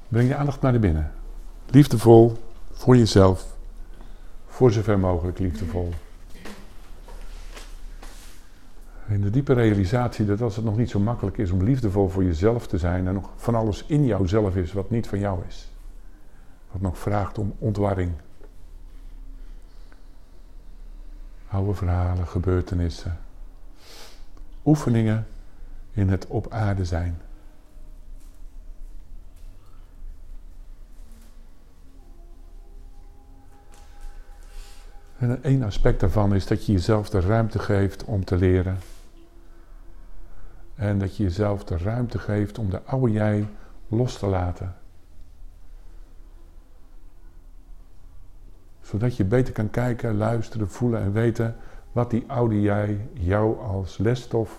Breng je aandacht naar binnen. Liefdevol voor jezelf. Voor zover mogelijk liefdevol. In de diepe realisatie dat als het nog niet zo makkelijk is om liefdevol voor jezelf te zijn en nog van alles in jouzelf is wat niet van jou is. Wat nog vraagt om ontwarring. Oude verhalen, gebeurtenissen. Oefeningen in het op aarde zijn. En één aspect daarvan is dat je jezelf de ruimte geeft om te leren. En dat je jezelf de ruimte geeft om de oude jij los te laten. Zodat je beter kan kijken, luisteren, voelen en weten wat die oude jij jou als lesstof,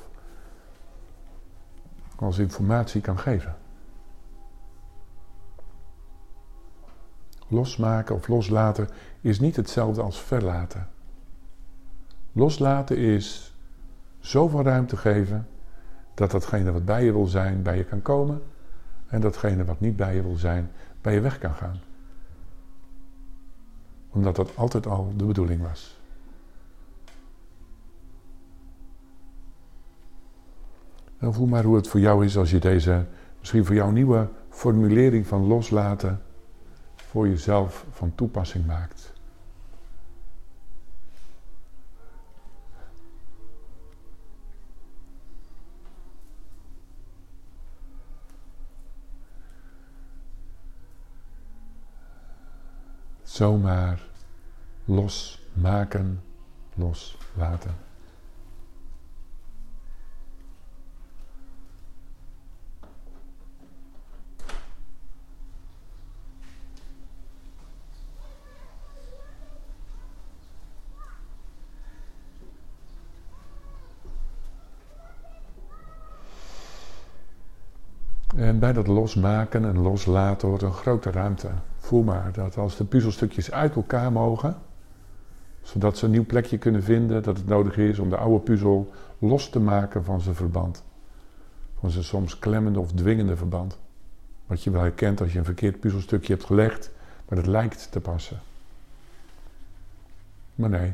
als informatie kan geven. Losmaken of loslaten is niet hetzelfde als verlaten. Loslaten is zoveel ruimte geven dat datgene wat bij je wil zijn, bij je kan komen. En datgene wat niet bij je wil zijn, bij je weg kan gaan. Omdat dat altijd al de bedoeling was. En voel maar hoe het voor jou is als je deze, misschien voor jou nieuwe formulering van loslaten, voor jezelf van toepassing maakt. Zomaar losmaken, loslaten. En bij dat losmaken en loslaten hoort een grote ruimte. Voel maar dat als de puzzelstukjes uit elkaar mogen, zodat ze een nieuw plekje kunnen vinden, dat het nodig is om de oude puzzel los te maken van zijn verband. Van zijn soms klemmende of dwingende verband. Wat je wel herkent als je een verkeerd puzzelstukje hebt gelegd, maar dat lijkt te passen. Maar nee.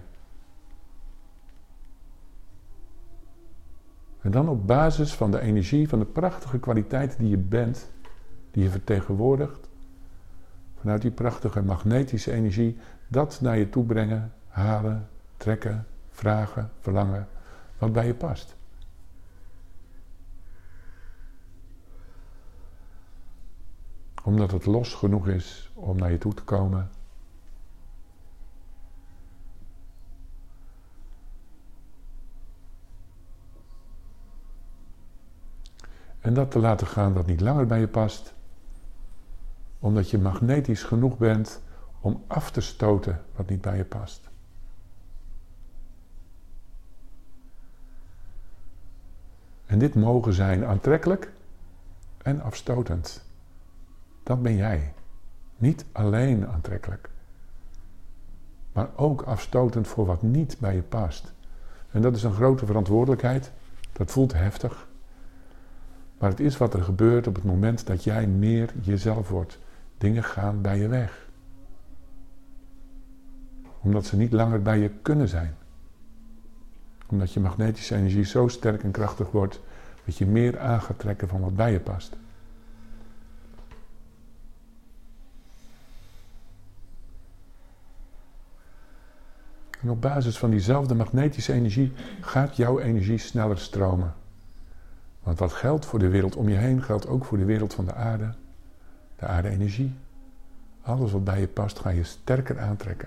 En dan op basis van de energie, van de prachtige kwaliteit die je bent, die je vertegenwoordigt, vanuit die prachtige magnetische energie, dat naar je toe brengen, halen, trekken, vragen, verlangen, wat bij je past. Omdat het los genoeg is om naar je toe te komen. En dat te laten gaan wat niet langer bij je past. Omdat je magnetisch genoeg bent om af te stoten wat niet bij je past. En dit mogen zijn aantrekkelijk en afstotend. Dat ben jij. Niet alleen aantrekkelijk. Maar ook afstotend voor wat niet bij je past. En dat is een grote verantwoordelijkheid. Dat voelt heftig. Maar het is wat er gebeurt op het moment dat jij meer jezelf wordt. Dingen gaan bij je weg. Omdat ze niet langer bij je kunnen zijn. Omdat je magnetische energie zo sterk en krachtig wordt, dat je meer aan gaat trekken van wat bij je past. En op basis van diezelfde magnetische energie gaat jouw energie sneller stromen. Want wat geldt voor de wereld om je heen, geldt ook voor de wereld van de aarde. De aarde-energie. Alles wat bij je past, ga je sterker aantrekken.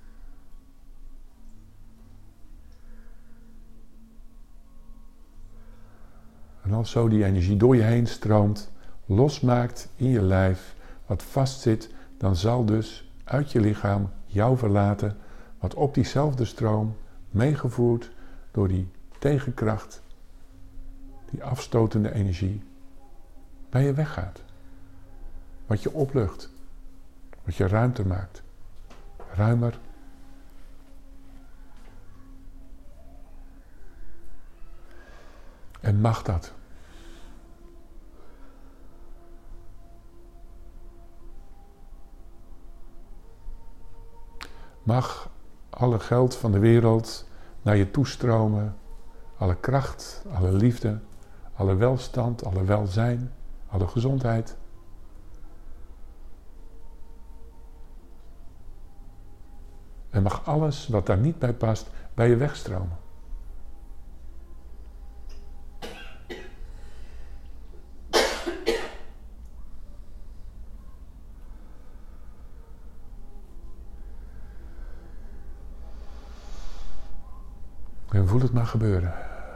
En als zo die energie door je heen stroomt, losmaakt in je lijf, wat vastzit, dan zal dus uit je lichaam jou verlaten, wat op diezelfde stroom, meegevoerd door die tegenkracht, die afstotende energie, bij je weggaat. Wat je oplucht, wat je ruimte maakt, ruimer. En mag dat? mag alle geld van de wereld naar je toestromen. Alle kracht, alle liefde, alle welstand, alle welzijn, alle gezondheid. En mag alles wat daar niet bij past, bij je wegstromen. En voel het maar gebeuren.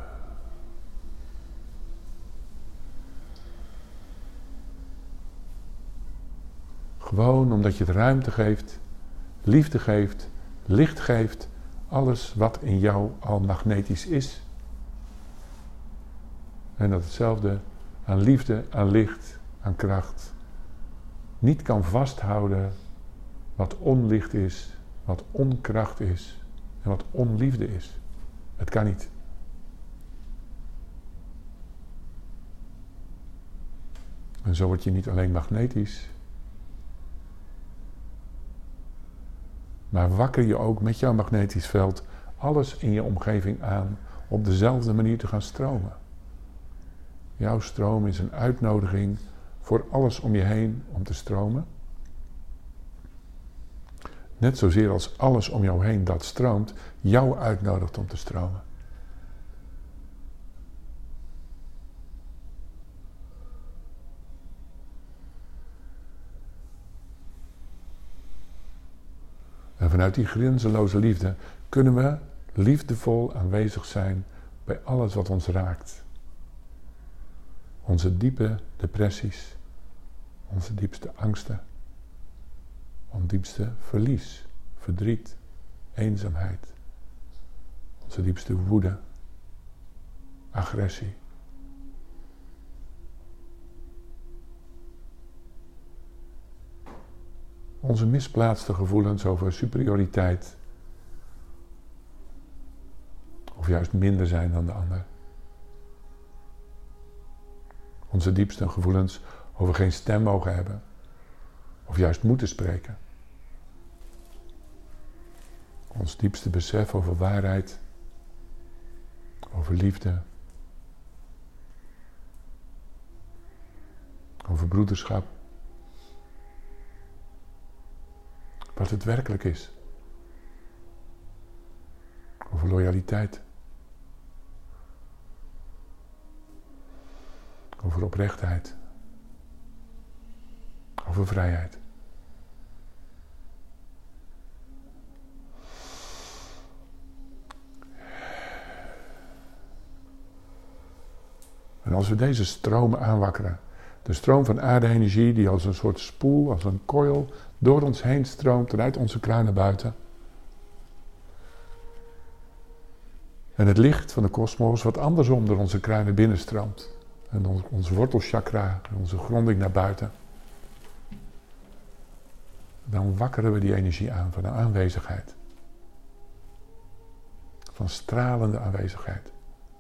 Gewoon omdat je het ruimte geeft, liefde geeft, licht geeft, alles wat in jou al magnetisch is. En dat hetzelfde aan liefde, aan licht, aan kracht niet kan vasthouden wat onlicht is, wat onkracht is en wat onliefde is. Het kan niet. En zo word je niet alleen magnetisch, maar wakker je ook met jouw magnetisch veld alles in je omgeving aan op dezelfde manier te gaan stromen. Jouw stroom is een uitnodiging voor alles om je heen om te stromen. Net zozeer als alles om jou heen dat stroomt, jou uitnodigt om te stromen. En vanuit die grenzeloze liefde kunnen we liefdevol aanwezig zijn bij alles wat ons raakt. Onze diepe depressies, onze diepste angsten, ons diepste verlies, verdriet, eenzaamheid, onze diepste woede, agressie. Onze misplaatste gevoelens over superioriteit, of juist minder zijn dan de ander. Onze diepste gevoelens over geen stem mogen hebben, of juist moeten spreken. Ons diepste besef over waarheid, over liefde, over broederschap. Wat het werkelijk is. Over loyaliteit. Over oprechtheid. Over vrijheid. En als we deze stromen aanwakkeren, de stroom van aarde-energie die als een soort spoel, als een coil, door ons heen stroomt en uit onze kruin naar buiten. En het licht van de kosmos wat andersom door onze kruinen binnenstroomt. En ons wortelchakra, onze gronding naar buiten. Dan wakkeren we die energie aan van de aanwezigheid. Van stralende aanwezigheid.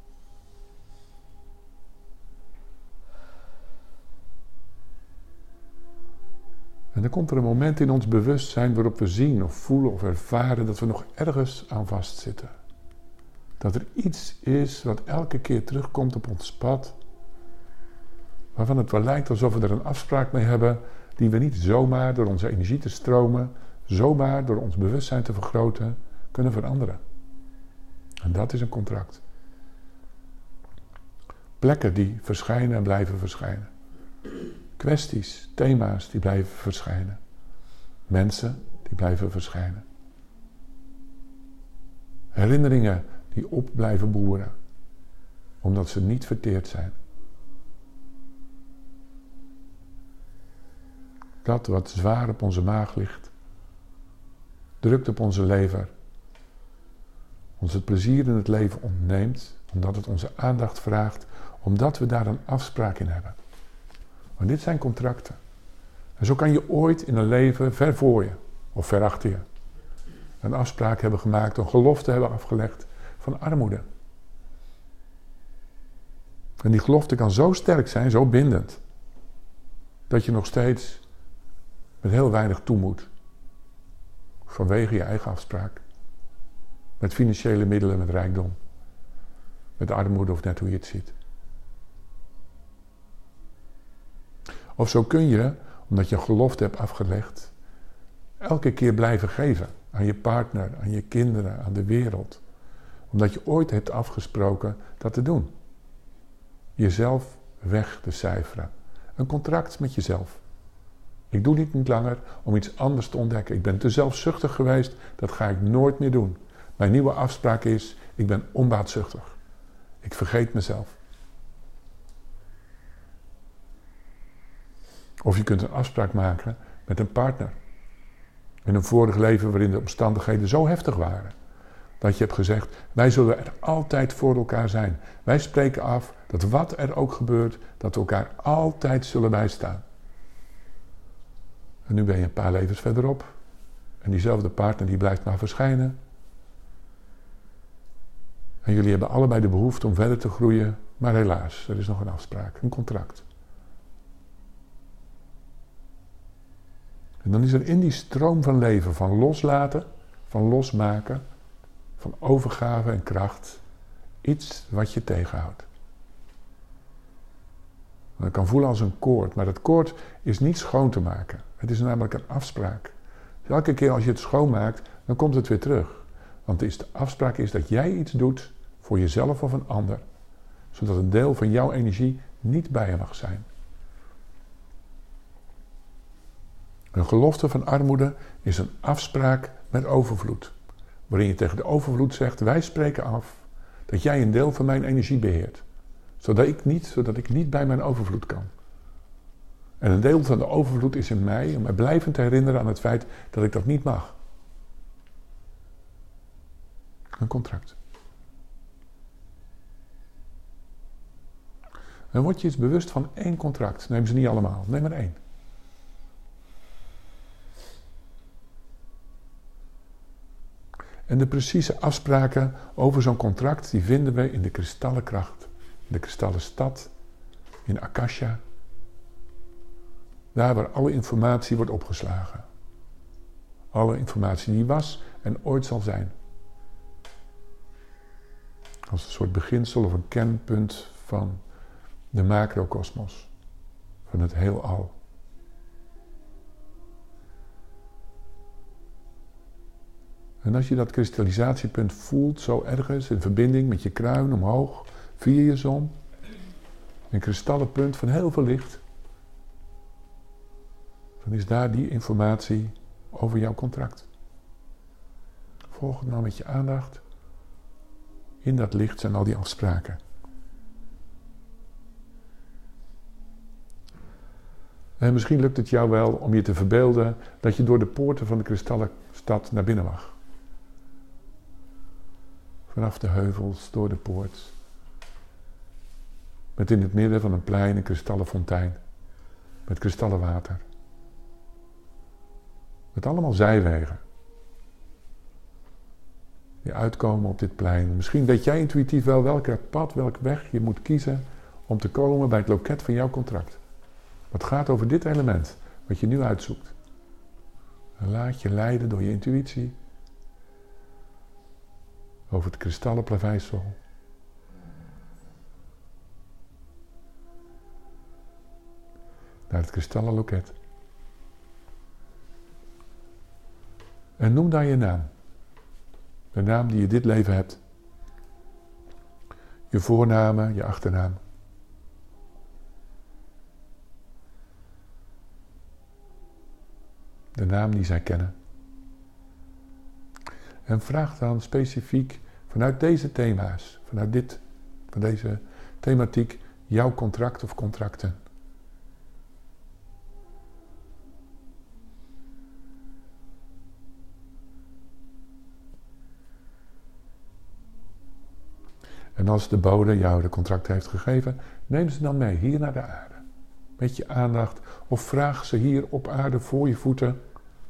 En dan komt er een moment in ons bewustzijn waarop we zien of voelen of ervaren dat we nog ergens aan vastzitten. Dat er iets is wat elke keer terugkomt op ons pad, waarvan het wel lijkt alsof we er een afspraak mee hebben die we niet zomaar door onze energie te stromen, zomaar door ons bewustzijn te vergroten, kunnen veranderen. En dat is een contract. Plekken die verschijnen en blijven verschijnen. Kwesties, thema's die blijven verschijnen. Mensen die blijven verschijnen. Herinneringen die op blijven boeren, omdat ze niet verteerd zijn. Dat wat zwaar op onze maag ligt, drukt op onze lever, ons het plezier in het leven ontneemt, omdat het onze aandacht vraagt, omdat we daar een afspraak in hebben. Maar dit zijn contracten. En zo kan je ooit in een leven ver voor je, of ver achter je, een afspraak hebben gemaakt, een gelofte hebben afgelegd van armoede. En die gelofte kan zo sterk zijn, zo bindend, dat je nog steeds met heel weinig toe moet. vanwege je eigen afspraak. Met financiële middelen, met rijkdom. Met armoede of net hoe je het ziet. Of zo kun je, omdat je een gelofte hebt afgelegd, elke keer blijven geven aan je partner, aan je kinderen, aan de wereld. Omdat je ooit hebt afgesproken dat te doen. Jezelf weg te cijferen. Een contract met jezelf. Ik doe dit niet langer om iets anders te ontdekken. Ik ben te zelfzuchtig geweest, dat ga ik nooit meer doen. Mijn nieuwe afspraak is, ik ben onbaatzuchtig. Ik vergeet mezelf. Of je kunt een afspraak maken met een partner. In een vorig leven waarin de omstandigheden zo heftig waren. Dat je hebt gezegd, wij zullen er altijd voor elkaar zijn. Wij spreken af dat wat er ook gebeurt, dat we elkaar altijd zullen bijstaan. En nu ben je een paar levens verderop. En diezelfde partner die blijft maar verschijnen. En jullie hebben allebei de behoefte om verder te groeien. Maar helaas, er is nog een afspraak, een contract. En dan is er in die stroom van leven, van loslaten, van losmaken, van overgave en kracht, iets wat je tegenhoudt. Dat kan voelen als een koord, maar dat koord is niet schoon te maken. Het is namelijk een afspraak. Dus elke keer als je het schoonmaakt, dan komt het weer terug. Want de afspraak is dat jij iets doet voor jezelf of een ander, zodat een deel van jouw energie niet bij je mag zijn. Een gelofte van armoede is een afspraak met overvloed. Waarin je tegen de overvloed zegt, wij spreken af dat jij een deel van mijn energie beheert. Zodat ik niet bij mijn overvloed kan. En een deel van de overvloed is in mij om mij blijvend te herinneren aan het feit dat ik dat niet mag. Een contract. En word je eens bewust van één contract. Neem ze niet allemaal, neem maar één. En de precieze afspraken over zo'n contract, die vinden we in de kristallenkracht, in de kristallen stad, in Akasha. Daar waar alle informatie wordt opgeslagen. Alle informatie die was en ooit zal zijn. Als een soort beginsel of een kernpunt van de macrokosmos, van het heelal. En als je dat kristallisatiepunt voelt, zo ergens in verbinding met je kruin omhoog, via je zon, een kristallenpunt van heel veel licht, dan is daar die informatie over jouw contract. Volg het nou met je aandacht. In dat licht zijn al die afspraken. En misschien lukt het jou wel om je te verbeelden dat je door de poorten van de kristallenstad naar binnen mag. Vanaf de heuvels, door de poort. Met in het midden van een plein een kristallen fontein. Met kristallen water. Met allemaal zijwegen. Die uitkomen op dit plein. Misschien weet jij intuïtief wel welke pad, welke weg je moet kiezen om te komen bij het loket van jouw contract. Wat gaat over dit element, wat je nu uitzoekt. En laat je leiden door je intuïtie. Over het kristallen plaveisel. Naar het kristallen loket. En noem daar je naam. De naam die je dit leven hebt. Je voornaam, je achternaam. De naam die zij kennen. En vraag dan specifiek vanuit deze thema's, van deze thematiek, jouw contract of contracten. En als de bode jou de contracten heeft gegeven, neem ze dan mee hier naar de aarde. Met je aandacht of vraag ze hier op aarde voor je voeten.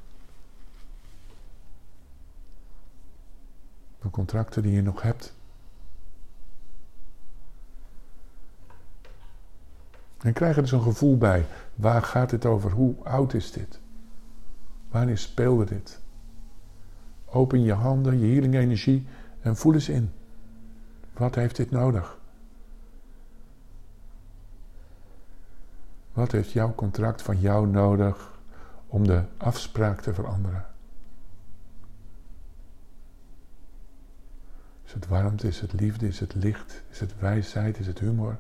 De contracten die je nog hebt. En krijg er dus een gevoel bij. Waar gaat dit over? Hoe oud is dit? Wanneer speelde dit? Open je handen, je healing energie en voel eens in. Wat heeft dit nodig? Wat heeft jouw contract van jou nodig om de afspraak te veranderen? Is het warmte, is het liefde, is het licht, is het wijsheid, is het humor?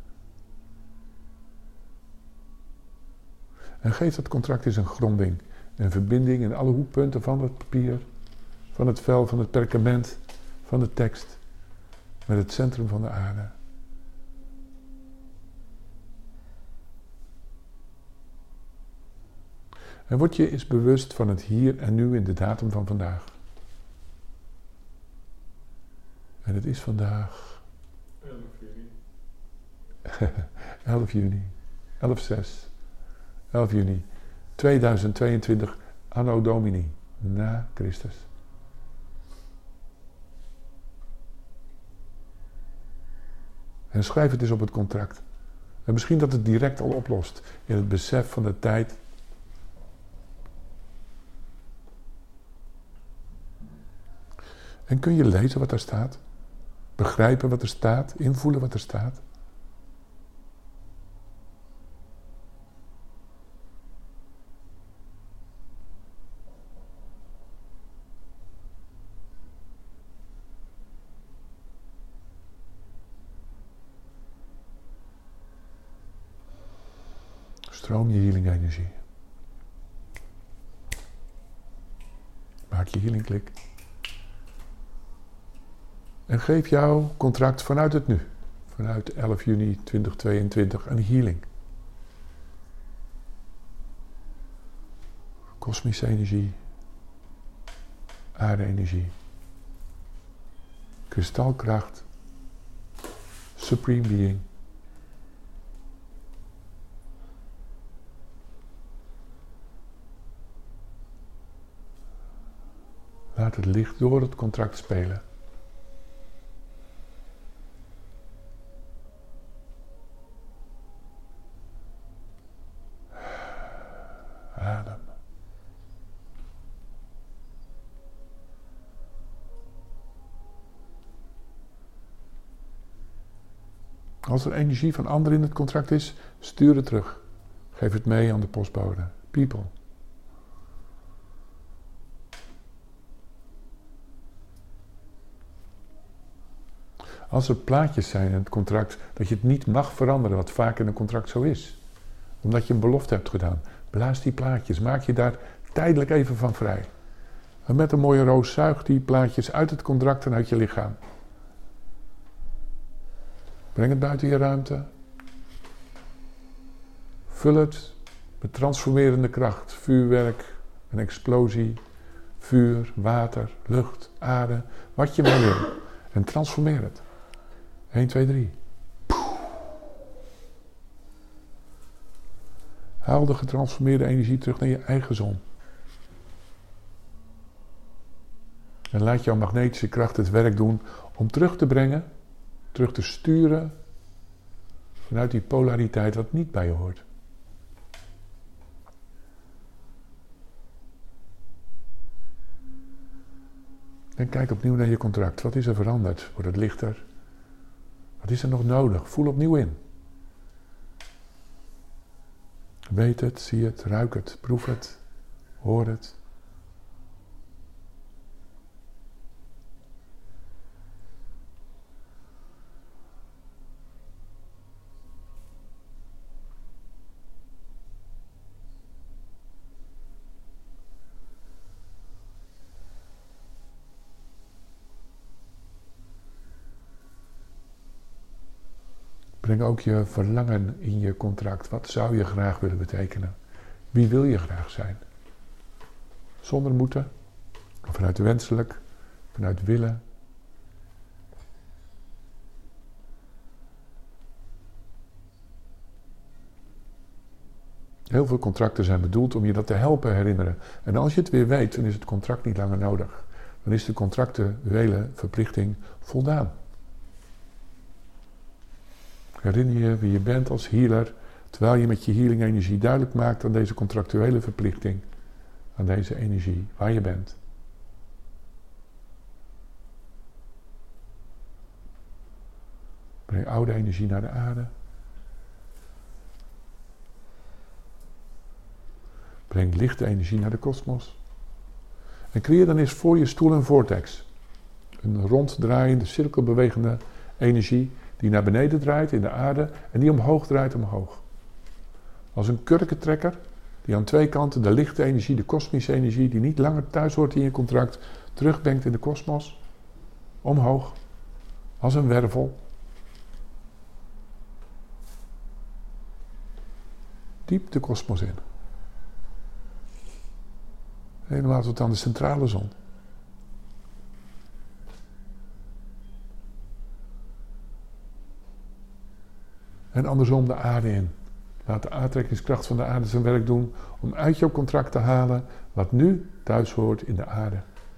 En geef dat contract eens een gronding, een verbinding in alle hoekpunten van het papier, van het vel, van het perkament, van de tekst, met het centrum van de aarde. En word je eens bewust van het hier en nu in de datum van vandaag. En het is vandaag 11 juni. 11 juni, 11 juni 2022, anno Domini, na Christus. En schrijf het eens op het contract. En misschien dat het direct al oplost in het besef van de tijd. En kun je lezen wat er staat? Begrijpen wat er staat? Invoelen wat er staat? Stroom je healing energie. Maak je healing klik. En geef jouw contract vanuit het nu. Vanuit 11 juni 2022 een healing. Kosmische energie. Aarde-energie. Kristalkracht. Supreme Being. Laat het licht door het contract spelen. Adem. Als er energie van anderen in het contract is, stuur het terug. Geef het mee aan de postbode. People. Als er plaatjes zijn in het contract dat je het niet mag veranderen, wat vaak in een contract zo is, omdat je een belofte hebt gedaan, blaas die plaatjes, maak je daar tijdelijk even van vrij. En met een mooie roos zuig die plaatjes uit het contract en uit je lichaam. Breng het buiten je ruimte. Vul het met transformerende kracht, vuurwerk, een explosie, vuur, water, lucht, aarde, wat je maar wil. En transformeer het. 1, 2, 3. Haal de getransformeerde energie terug naar je eigen zon. En laat jouw magnetische kracht het werk doen om terug te brengen, terug te sturen vanuit die polariteit wat niet bij je hoort. En kijk opnieuw naar je contract. Wat is er veranderd? Wordt het lichter? Wat is er nog nodig? Voel opnieuw in. Weet het, zie het, ruik het, proef het, hoor het. Breng ook je verlangen in je contract. Wat zou je graag willen betekenen? Wie wil je graag zijn? Zonder moeten, vanuit wenselijk, vanuit willen. Heel veel contracten zijn bedoeld om je dat te helpen herinneren. En als je het weer weet, dan is het contract niet langer nodig. Dan is de contractuele verplichting voldaan. Herinner je wie je bent als healer, terwijl je met je healing energie duidelijk maakt aan deze contractuele verplichting, aan deze energie, waar je bent. Breng oude energie naar de aarde. Breng lichte energie naar de kosmos. En creëer dan eens voor je stoel een vortex. Een ronddraaiende, cirkelbewegende energie die naar beneden draait in de aarde en die omhoog draait omhoog. Als een kurkentrekker die aan twee kanten de lichte energie, de kosmische energie, die niet langer thuis hoort in je contract, terugbrengt in de kosmos. Omhoog. Als een wervel. Diep de kosmos in. Helemaal tot aan de centrale zon. En andersom de aarde in. Laat de aantrekkingskracht van de aarde zijn werk doen om uit jouw contract te halen wat nu thuis hoort in de aarde.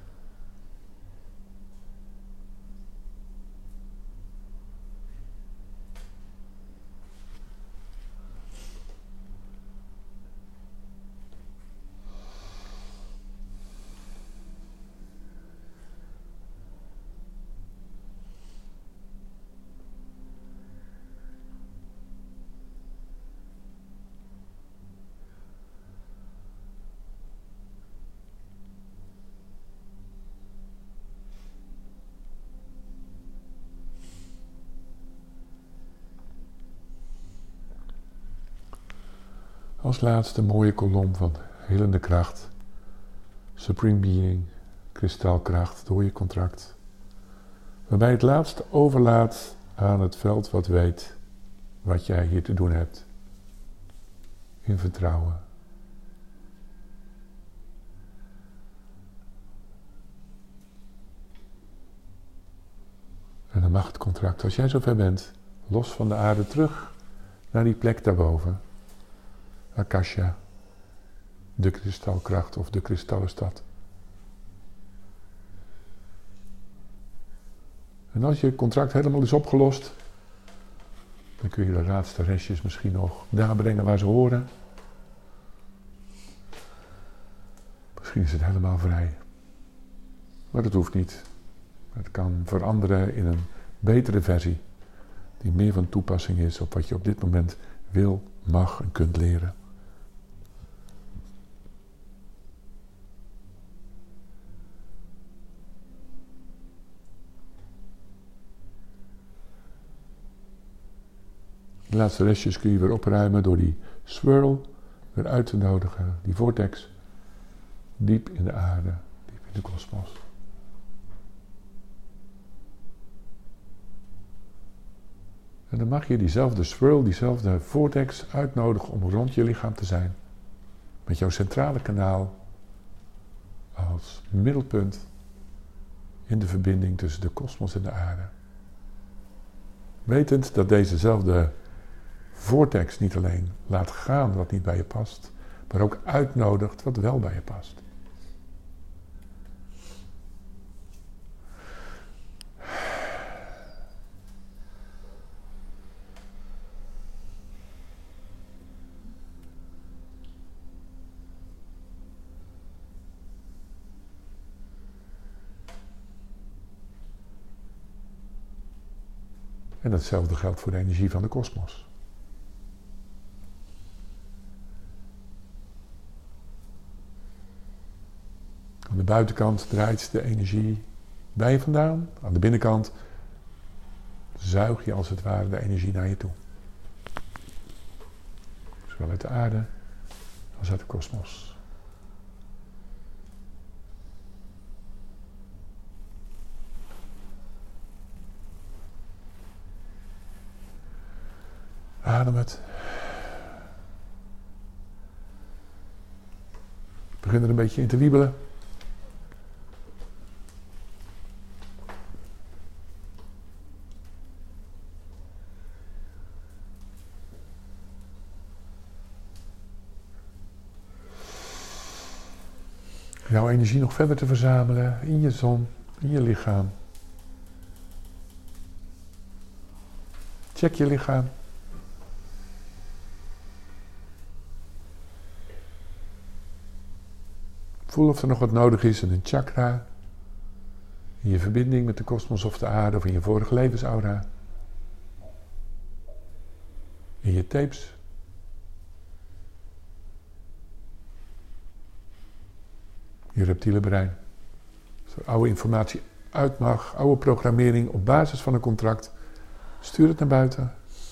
Als laatste mooie kolom van helende kracht, Supreme Being, kristalkracht door je contract. Waarbij het laatste overlaat aan het veld wat weet wat jij hier te doen hebt. In vertrouwen. En dan mag het contract, als jij zover bent, los van de aarde terug naar die plek daarboven. Akasha, de kristalkracht of de kristallenstad. En als je contract helemaal is opgelost, dan kun je de laatste restjes misschien nog daar brengen waar ze horen. Misschien is het helemaal vrij. Maar dat hoeft niet. Het kan veranderen in een betere versie, die meer van toepassing is op wat je op dit moment wil, mag en kunt leren. De laatste restjes kun je weer opruimen door die swirl weer uit te nodigen, die vortex, diep in de aarde, diep in de kosmos. En dan mag je diezelfde swirl, diezelfde vortex uitnodigen om rond je lichaam te zijn. Met jouw centrale kanaal als middelpunt in de verbinding tussen de kosmos en de aarde. Wetend dat dezezelfde vortex niet alleen laat gaan wat niet bij je past, maar ook uitnodigt wat wel bij je past. En datzelfde geldt voor de energie van de kosmos. Aan de buitenkant draait de energie bij je vandaan. Aan de binnenkant zuig je als het ware de energie naar je toe. Zowel uit de aarde als uit de kosmos. Adem het. Begin er een beetje in te wiebelen. Jouw energie nog verder te verzamelen in je zon, in je lichaam. Check je lichaam. Voel of er nog wat nodig is in een chakra, in je verbinding met de kosmos of de aarde of in je vorige levensaura. in je tapes. Je reptiele brein. Als er oude informatie uit mag, oude programmering op basis van een contract, stuur het naar buiten.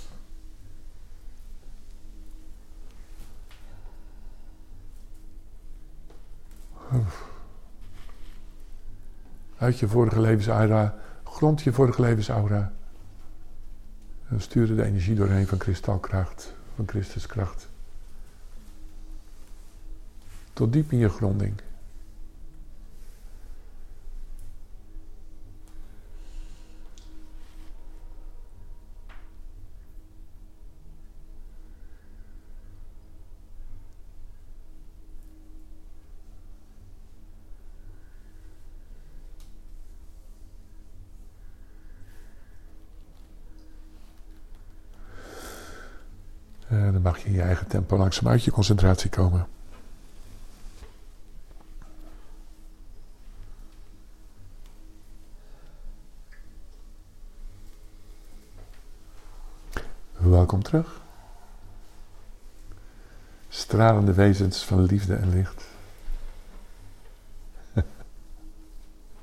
Uit je vorige levensaura, grond je vorige levensaura. En stuur de energie doorheen van kristalkracht, van Christuskracht. Tot diep in je gronding. Dan mag je in je eigen tempo langzaam uit je concentratie komen. Welkom terug. Stralende wezens van liefde en licht.